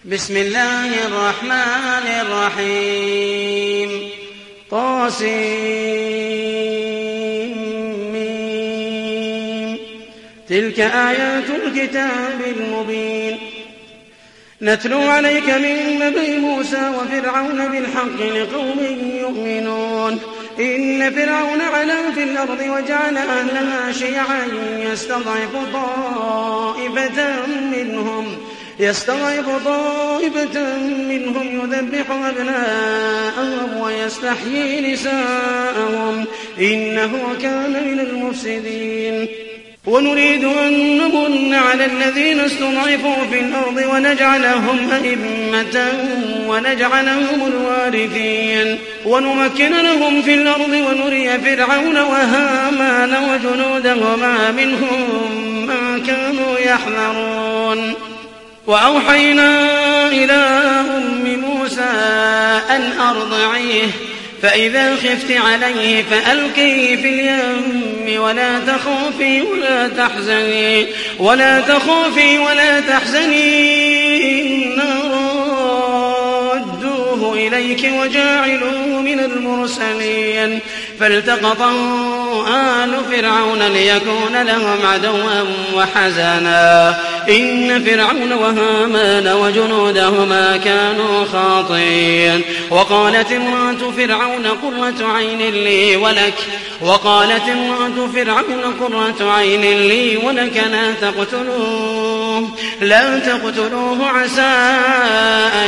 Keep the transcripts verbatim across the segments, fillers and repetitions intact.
بسم الله الرحمن الرحيم طاسيم تلك آيات الكتاب المبين نتلو عليك من نبي موسى وفرعون بالحق لقوم يؤمنون إن فرعون علا في الأرض وجعل أهلها شيعا يستضعف طائفة منهم يستضعف طائفة منهم يذبح أبناءهم ويستحيي نساءهم إنه كان من المفسدين ونريد أن نمن على الذين استضعفوا في الأرض ونجعلهم أئمة ونجعلهم الوارثين ونمكن لهم في الأرض ونري فرعون وهامان وجنودهما منهم ما كانوا يحذرون وأوحينا إلى أم موسى أن أرضعيه فإذا خفت عليه فألقيه في اليم ولا تخافي ولا تحزني ولا تخافي ولا تحزني إنا رادوه إليك وجاعلوه من المرسلين فالتقطه آل فرعون ليكون لهم عدوا وحزنا إن فرعون وهامان وجنودهما كانوا خاطئين وقالت امرأة فرعون قرة عين لي ولك وقالت امرأة فرعون قرة عين لي ولك لا تقتلوه لا تقتلوه عسى أن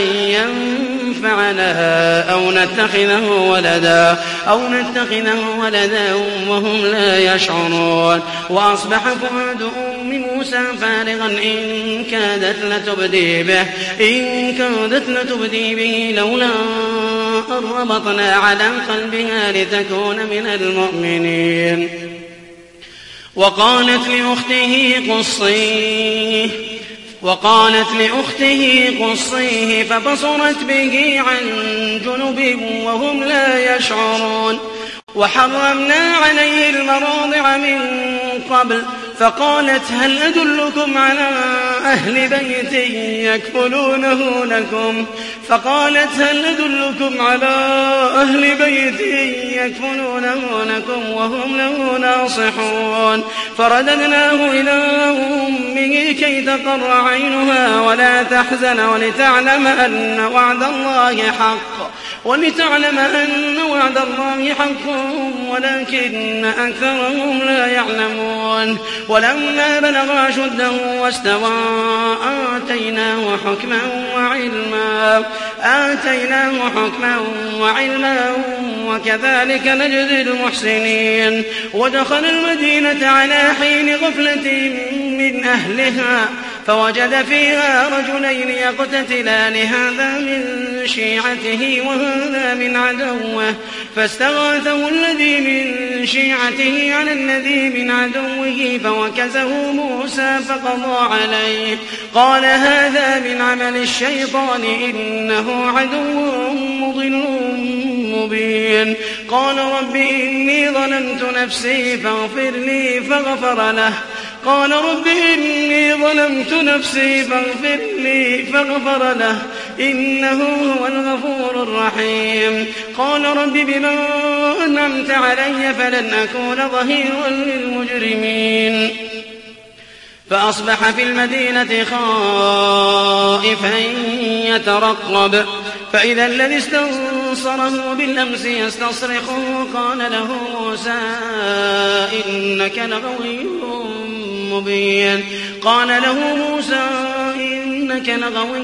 ينفعنا أو نتخذه ولدا أو نتخذه ولدا وهم لا يشعرون وأصبح فؤاد أم موسى فارغا إن كادت لتبدي به إن كادت لتبدي به لولا أن ربطنا على قلبها لتكون من المؤمنين وقالت لأخته قصيه وقالت لأخته قصيه فبصرت به عن جنب وهم لا يشعرون وحرمنا عليه المراضع من قبل فقالت هل أدلكم على أهل بيت يكفلونه لكم فقالت هل أدلكم على أهل بيت يكفلونه لكم وهم له ناصحون فرددناه إلى أمه كي تقر عينها ولا تحزن ولتعلم أن وعد الله حق ولتعلم أن وعد الله حق ولكن أكثرهم لا يعلمون ولما بلغ أشده واستوى آتيناه حكما وعلما آتيناه حكما وعلما وكذلك نجزي المحسنين ودخل المدينة على حين غفلة من أهلها فوجد فيها رجلين يقتتلان هذا من شيعته وهذا من عدوه فاستغاثه الذي من شيعته على الذي من عدوه فوكزه موسى فقضى عليه قال هذا من عمل الشيطان إنه عدو مضل مبين قال رب إني ظلمت نفسي فاغفر لي فغفر له قال رب إني ظلمت نفسي فاغفر لي فغفر له إنه هو الغفور الرحيم قال رب بما أنعمت علي فلن أكون ظهيرا للمجرمين فأصبح في المدينة خائفا يترقب فإذا الذي استنصره بالأمس يستصرخه قال له موسى إنك لغوي مبين قال له موسى إنك لغوي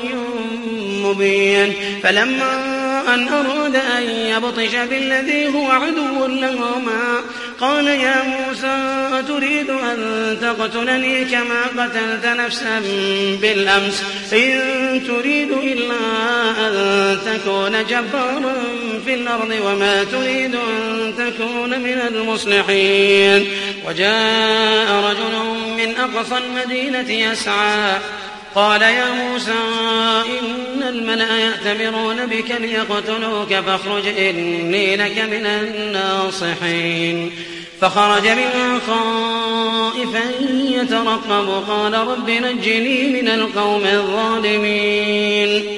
مبين فلما أن أراد أن يبطش بالذي هو عدو لهما قال يا موسى أتريد أن تقتلني كما قتلت نفسا بالأمس إن تريد إلا أن تكون جبارا في الأرض وما تريد أن تكون من المصلحين وجاء رجل من أقصى المدينة يسعى قال يا موسى إن الملأ يأتمرون بك ليقتلوك فاخرج إني لك من الناصحين فخرج منها خائفا يترقب قال رب نجني من القوم الظالمين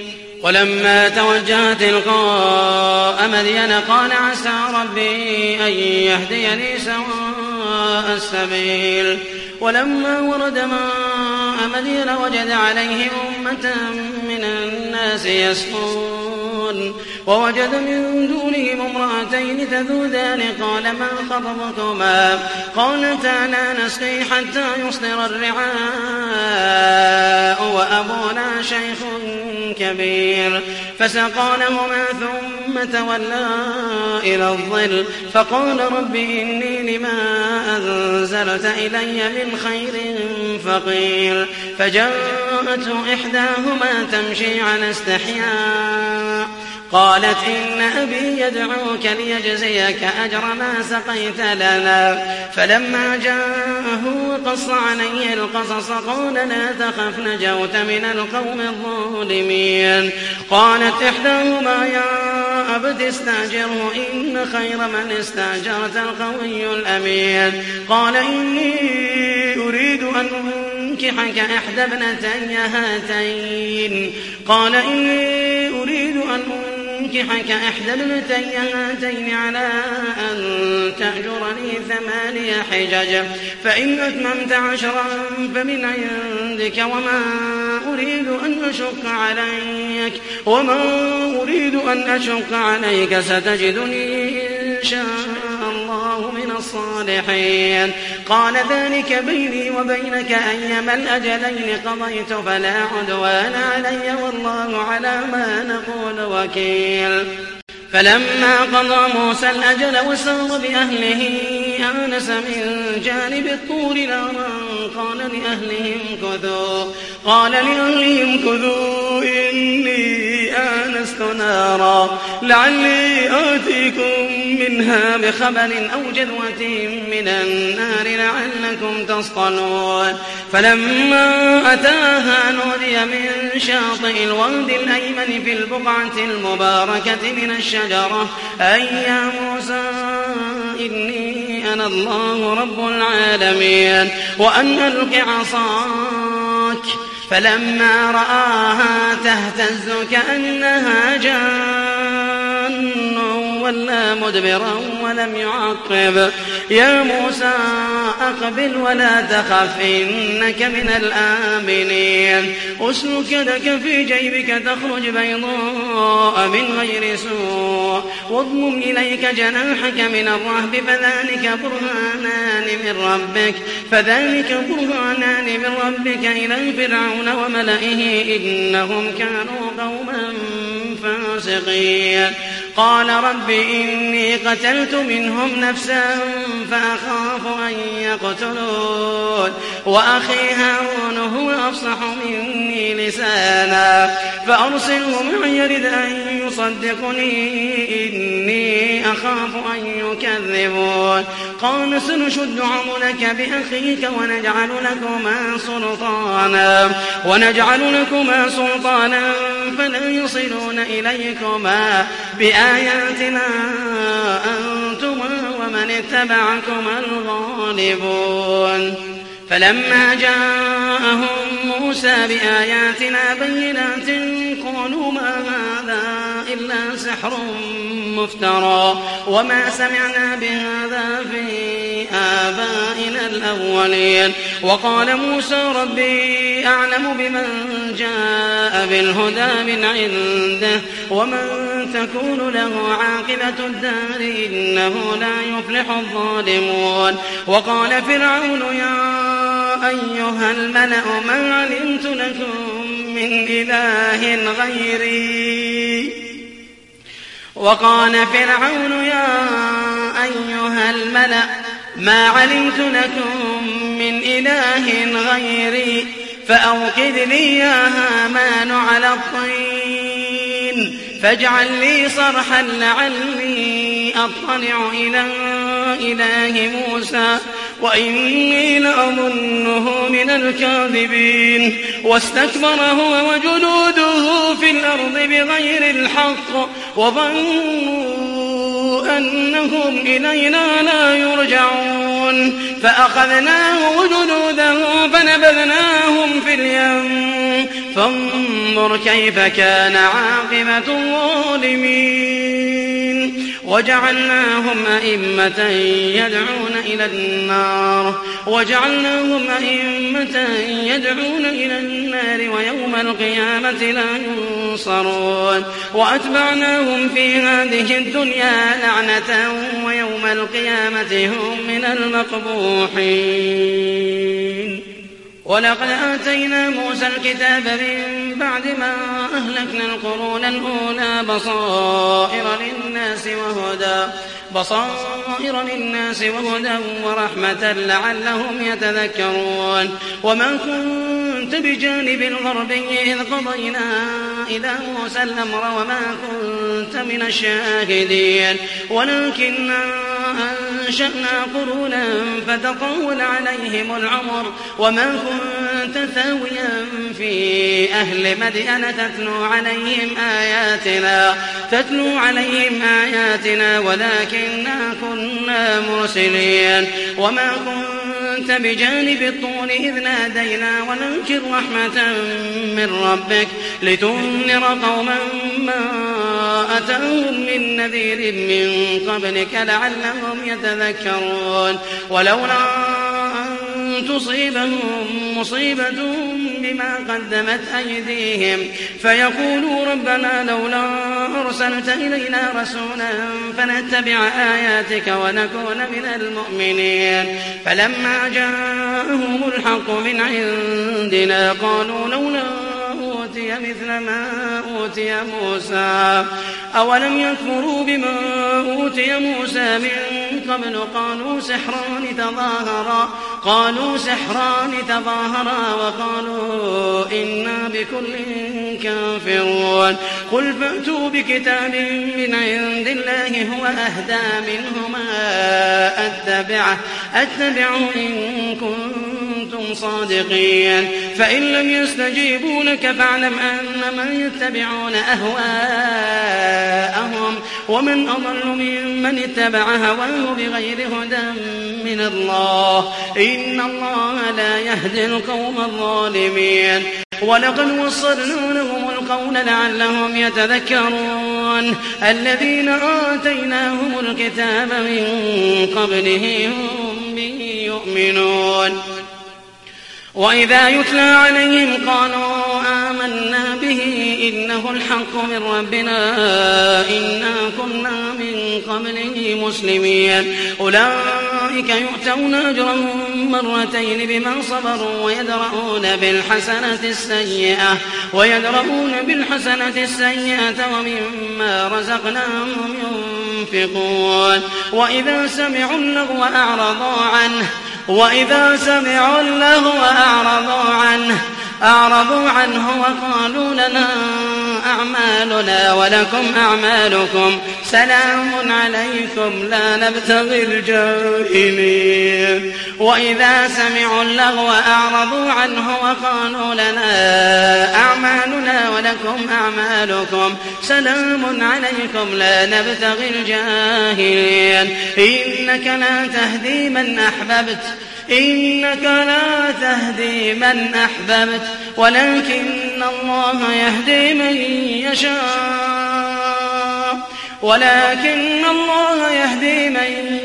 ولما توجه تلقاء مدين قال عسى ربي أن يهديني سواء السبيل ولما ورد ماء مدين وجد عليه أمة من الناس يسقون ووجد من دونهم امرأتين تذودان قال ما خطبكما قالتا لا نسقي حتى يصدر الرعاء وأبونا شيخ كبير فسقى لهما ثم تولى إلى الظل فقال رب إني لما أنزلت إلي من خير فقير فجاءته إحداهما تمشي على استحياء قالت إن أبي يدعوك ليجزيك أجر ما سقيت لنا فلما جاءه وقص عليه القصص قال لا تخف نجوت من القوم الظالمين قالت إحداهما يا أبت استأجره إن خير من استأجرت القوي الأمين قال إني أريد أن أنكحك إحدى ابنتي هاتين قال إني أريد أن أنكحك إحدى ابنتي هاتين على أن تأجرني ثماني حجج فإن أتممت عشرا فمن عندك وما أريد أن أشق عليك وما أريد أن أشق عليك ستجدني إن شاء الله من الصالحين قال ذلك بيني وبينك أيما الأجلين قضيت فلا عدوان علي والله على ما نقول وكيل فلما قضى موسى الأجل وسار بأهله آنس من جانب الطور نارا قال لأهلهم كثوا قال لأهلهم كثوا إني آنست نارا لعلي آتيكم منها بخبر أو جذوة من النار لعلكم تصطلون فلما أتاها نودي من شاطئ الواد الأيمن في البقعة المباركة من الشجرة أي يا موسى إني أنا الله رب العالمين وأن ألق عصاك فلما رآها تهتز كأنها جان ولا مدبرا ولم يعقب يا موسى أقبل ولا تخف إنك من الآمنين أسلك يدك في جيبك تخرج بيضاء من غير سوء واضمم إليك جناحك من الرهب فذلك برهانان من ربك فذلك برهانان من ربك إلى فرعون وملئه إنهم كانوا قوما فاسقين قال رب إني قتلت منهم نفسا فأخاف أن يقتلون وأخي هارون هو أفصح مني لسانا فأرسله معي يرد أن يصدقني إني أخاف أن يكذبون قال سنشد عضلك بأخيك ونجعل لكما سلطانا ونجعل لكما سلطانا فلا يصلون إليكما بآياتنا أنتما ومن اتبعكما الغالبون فلما جاءهم موسى بآياتنا بينات قالوا ما هذا إلا سحر مفترى وما سمعنا بهذا في آبائنا الأولين وقال موسى ربي أعلم بمن جاء بالهدى من عنده ومن تكون له عاقبة الدار إنه لا يفلح الظالمون وقال فرعون يا أيها الملأ ما علمت لكم من إله غيري وقال فرعون يا أيها الملأ ما علمت لكم من إله غيري فأوقد لي يا هامان على الطين فاجعل لي صرحا لعلي أطلع إلى إله موسى وإني لأظنه من الكاذبين واستكبر هو وجنوده في الأرض بغير الحق وظنوا أنهم إلينا لا يرجعون فأخذناه وجنوده فنبذناهم في اليم فانظر كيف كان عاقبة الظالمين وجعلناهم أئمة يدعون إلى النار وجعلناهم أئمة يدعون إلى النار ويوم القيامة لا ينصرون وأتبعناهم في هذه الدنيا لعنة ويوم القيامة هم من المقبوحين ولقد آتينا موسى الكتاب من بعد ما أهلكنا القرون الأولى بصائر للناس وهدى بصائر للناس وهدى ورحمة لعلهم يتذكرون وما كنت بجانب الغربي إذ قضينا إلى موسى الأمر وما كنت من الشاهدين ولكننا أنشأنا قرونا فتطول عليهم العمر وما كنت ثاويا في أهل مدين تتلو عليهم آياتنا تتلو عليهم آياتنا ولكننا كنا مرسلين وما كنت بجانب الطور إذ نادينا ولكن رحمة من ربك لتنذر قوما ما أتاهم من نذير من قبلك لعلهم يتذكرون ولولا أن تصيبهم مصيبة بما قدمت أيديهم فيقولوا ربنا لولا أرسلت إلينا رسولا فنتبع آياتك ونكون من المؤمنين فلما جاءهم الحق من عندنا قالوا لولا أوتي مثل ما أوتي موسى أولم يكفروا بما أوتي موسى من قبل قالوا سحران تظاهرا قالوا سحران تظاهرا وقالوا إنا بكل كافرون قل فأتوا بكتاب من عند الله هو أهدى منهما أتبعه أتبعه إن كنتم صادقين فإن لم يستجيبوا لك فاعلم أنما يتبعون أهواءهم ومن أضل ممن اتبع هواه بغير هدى من الله إن الله لا يهدي القوم الظالمين ولقد وصلنا لهم القول لعلهم يتذكرون الذين آتيناهم الكتاب من قبله هم به يؤمنون وإذا يتلى عليهم قالوا آمنا به إنه الحق من ربنا إنا كنا من قبله مسلمين أولئك يؤتون أجرهم مرتين بما صبروا ويدرؤون بالحسنة السيئة ويدرؤون بالحسنة السيئة ومما رزقناهم ينفقون وإذا سمعوا اللغو أعرضوا عنه وإذا سمعوا اللغو أعرضوا عنه أعرضوا عنه وقالوا لنا أعمالنا ولكم أعمالكم سلام عليكم لا نبتغي الجاهلين وإذا سمعوا اللغو أعرضوا عنه وقالوا لنا أعمالنا ولكم أعمالكم سلام عليكم لا نبتغي الجاهلين إنك لا تهدي من أحببت إنك لا تهدي من أحببت ولكن الله يهدي من يشاء ولكن الله يهدي من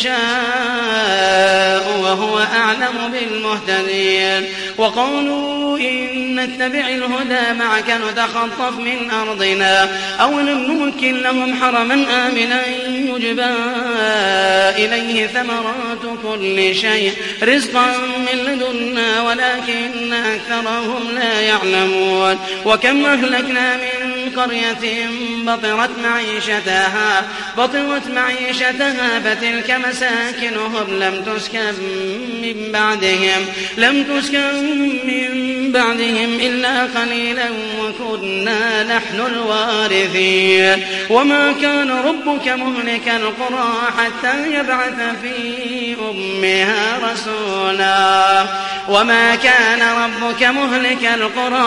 يشاء وهو أعلم بالمهتدين وقالوا إن نتبع الهدى معك نتخطف من أرضنا أولم نمكن لهم حرما آمنا يجبى إليه ثمرات كل شيء رزقا من لدنا ولكن أكثرهم لا يعلمون وكم أهلكنا من قرية بطرت معيشتها بطرت معيشتها فتلك مساكنهم لم تسكن من بعدهم لم تسكن من بعدهم إلا قليلا وكنا نحن الوارثين وما كان ربك مهلك القرى حتى يبعث في أمها رسولا وما كان ربك مهلك القرى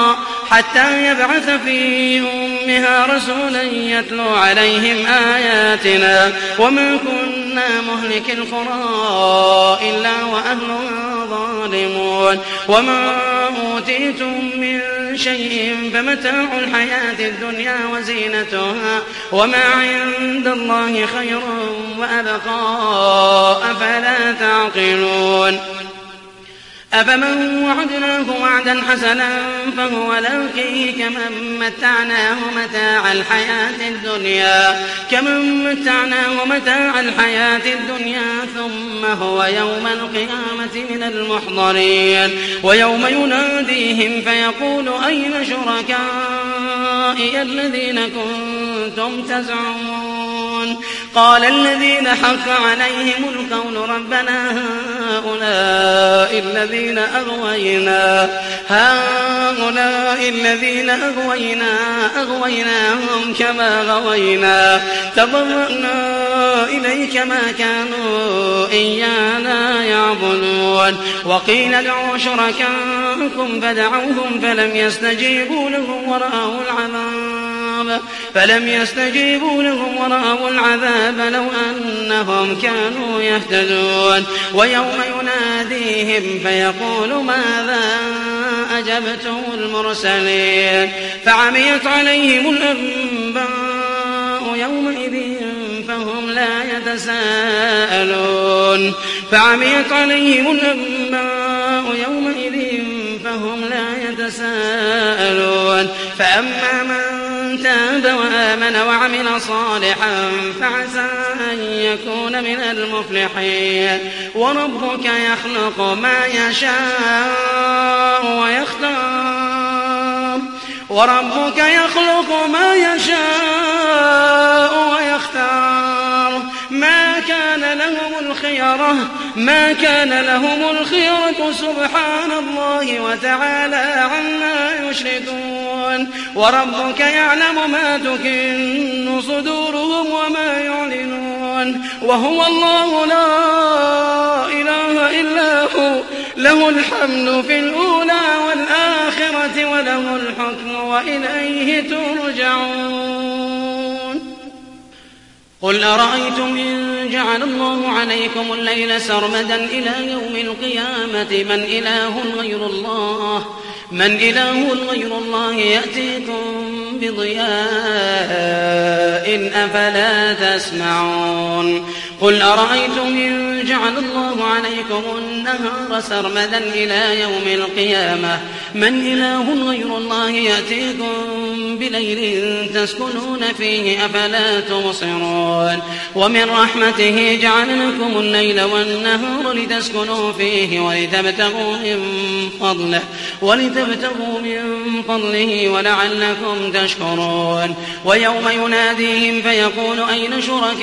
حتى يبعث في أمها رسولا يتلو عليهم آياتنا وما كنا مهلك القرى إلا وأهلها ظالمون وما أوتيتم من شيء فمتاع الحياة الدنيا وزينتها وما عند الله خير وأبقى أفلا تعقلون أفمن وعدناه وعدا حسنا فهو لاقيه كمن متعناه متاع الحياة الدنيا كمن متعناه متاع الحياة الدنيا ثم هو يوم القيامة من المحضرين ويوم يناديهم فيقول أين شركائي الذين كنتم تزعمون قال الذين حق عليهم القول ربنا هؤلاء الذين أغوينا هؤلاء الذين أغوينا أغويناهم كما غوينا تبرأنا إليك ما كانوا إيانا يعبدون وقيل ادعوا شركاءكم فدعوهم فلم يستجيبوا لهم ورأوا العذاب فلم يستجيبوا لهم ورأوا العذاب لو أنهم كانوا يهتدون ويوم يناديهم فيقول ماذا أجبتم المرسلين فعميت عليهم الأنباء يومئذ فهم لا يتساءلون فعميت عليهم الأنباء يومئذ فهم لا يتساءلون فأما من تاب وآمن وعمل صالحا فعسى أن يكون من المفلحين وربك يخلق ما يشاء ويختار وربك يخلق ما يشاء ويختار ما كان لهم الخيرة ما كان لهم الخيرة سبحان الله وتعالى عما يشركون وربك يعلم ما تكن صدورهم وما يعلنون وهو الله لا إله إلا هو له الحمد في الأولى والآخرة وله الحكم وإليه ترجعون قل أرأيتم إن جعل الله عليكم الليل سرمدا إلى يوم القيامة من إله غير الله من إله غير الله يأتيكم بضياء أفلا تسمعون قل أرأيتم إن جعل الله عليكم النهار سرمدا إلى يوم القيامة من إله غير الله يأتيكم بليل تسكنون فيه أفلا تبصرون ومن رحمته جعل لكم الليل والنهار لتسكنوا فيه ولتبتغوا من فضله ولتبتغوا من فضله ولعلكم تشكرون ويوم يناديهم فيقول أين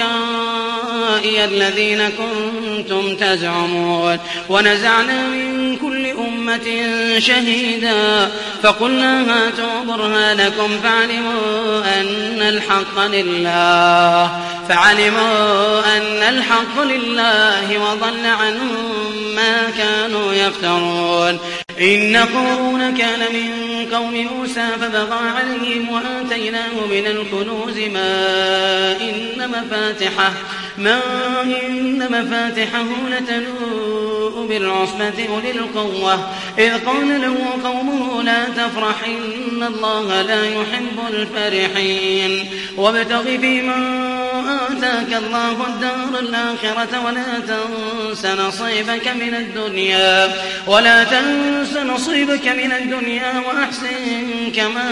شركائي الذين كنتم تزعمون ونزعنا من كل أمة شهيدا فقلنا هاتوا برهانكم فعلموا أن الحق لله فعلموا أن الحق لله وضل عنهم ما كانوا يفترون إن قارون كان من قوم موسى فبغى عليهم وآتيناه من الكنوز ما إن مفاتحه ما إن مفاتحه لتنوء بالعصبة أولي القوة إذ قال له قومه لا تفرح إن الله لا يحب الفرحين وابتغ فيما آتاك الله الدار الآخرة ولا تنس نصيبك من الدنيا ولا تنس نصيبك من الدنيا وأحسن كما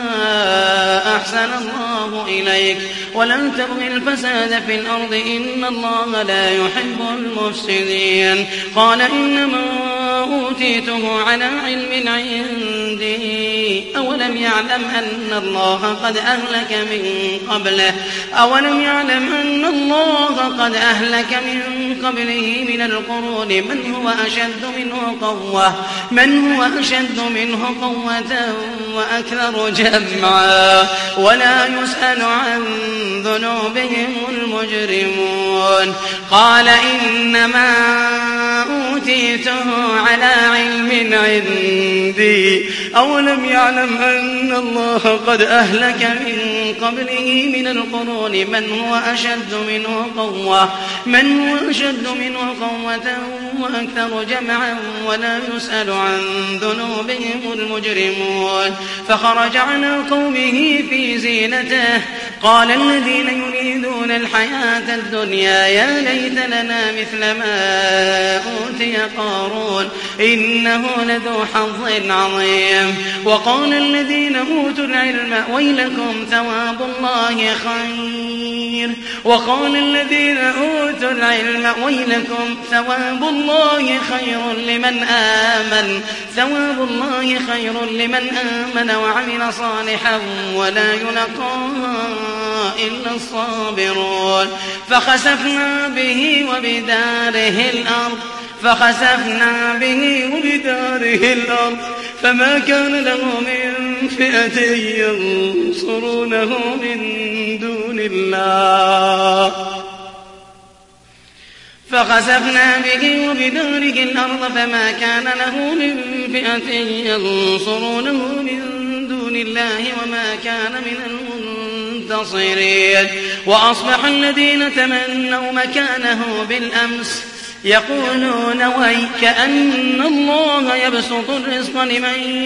أحسن الله إليك ولا تبغ الفساد في الأرض إن الله لا يحب المفسدين قال إنما أوتيته على علم عندي أولم يعلم أن الله قد أهلك من قبله أولم يعلم أن الله قد أهلك من قبله من القرون من هو أشد منه قوة من هو أشد منه قوة وأكثر جمعا ولا يسأل عن ذنوبهم المجرمون قال إنما أوتيته أوتيته على علم عندي أولم يعلم أن الله قد أهلك من قبله من القرون من هو أشد منه قوة من هو أشد منه قوة وأكثر جمعا ولا يسأل عن ذنوبهم المجرمون فخرج على قومه في زينته قال الذين يريدون الحياة الدنيا يا ليت لنا مثل ما أوتي قارون إنه لذو حظ عظيم وقال الذين أوتوا العلم ويلكم ثواب الله خير وقال الذين أوتوا العلم ويلكم ثواب الله خير لمن آمن ثواب الله خير لمن آمن وعمل صالحا ولا يلقاها إلا الصابرون فخسفنا به وبداره الأرض فخسفنا به وبداره الأرض فما كان له من فئة ينصرونه من دون الله فخسفنا به وبداره الأرض فما كان له من فئة ينصرونه من دون الله وما كان من المنتصرين وأصبح الذين تمنوا مكانه بالأمس يقولون ويك أن الله يبسط الرزق لمن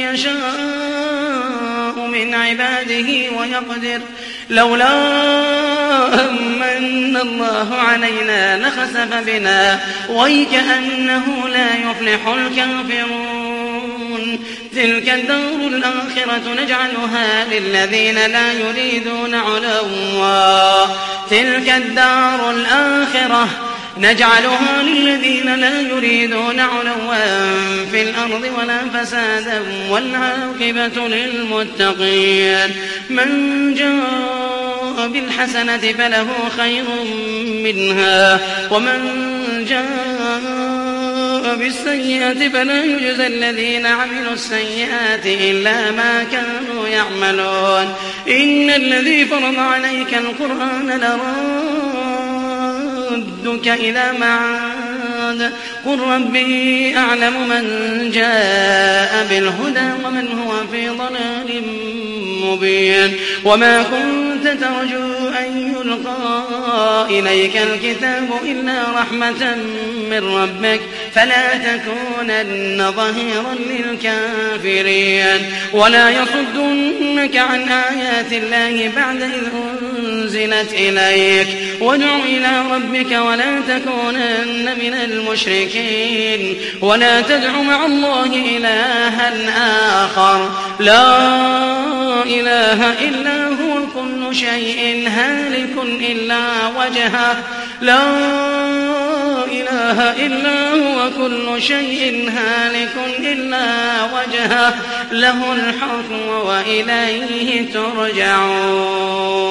يشاء من عباده ويقدر لولا أمن الله علينا لخسف بنا ويك أنه لا يفلح الكافرون تلك الدار الآخرة نجعلها للذين لا يريدون علوا تلك الدار الآخرة نجعلها للذين لا يريدون علوا في الأرض ولا فسادا والعاقبة للمتقين من جاء بالحسنة فله خير منها ومن جاء بالسيئة فلا يجزى الذين عملوا السيئات إلا ما كانوا يعملون إن الذي فرض عليك القرآن لرادك إلى معاد قل ربي أعلم من جاء بالهدى ومن هو في ضلال مبين وما كنت ترجو أن يلقى إليك الكتاب إلا رحمة من ربك فلا تكونن ظهيرا للكافرين ولا يصدنك عن آيات الله بعد إذ أنزلت إليك وادع إلى ربك ولا تكونن من المشركين ولا تدع مع الله إلها آخر لا إله إلا هو كل شيء هالك إلا وجهه لا إله إلا هو كل شيء هالك إلا وجهه له الحكم وإليه ترجعون.